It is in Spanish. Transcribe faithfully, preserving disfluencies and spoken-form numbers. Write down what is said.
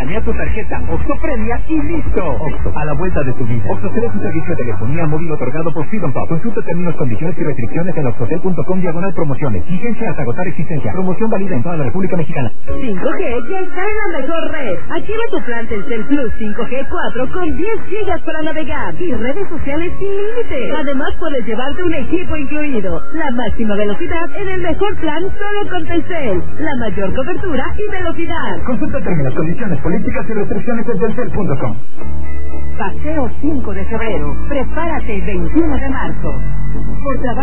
escanea tu tarjeta Oxxo Premia y listo. Oxxo, a la vuelta de tu vida. Oxxo es un servicio de telefonía móvil otorgado por Freedom Pop. Consulta términos, condiciones y restricciones en oxxocel punto com diagonal promociones. Vigencia hasta agotar existencia. Promoción válida en toda la República Mexicana. cinco G ya está en la mejor red. Activa tu plan Telcel Plus cinco G cuatro con diez gigas para navegar y redes sociales sin límite. Además puedes llevarte un equipo incluido. La máxima velocidad en el mejor plan solo con Telcel. La mayor cobertura y velocidad. Consulta términos, condiciones, políticas y restricciones en telcel punto com. Paseo cinco de febrero. Prepárate veintiuno de marzo. Por trabajo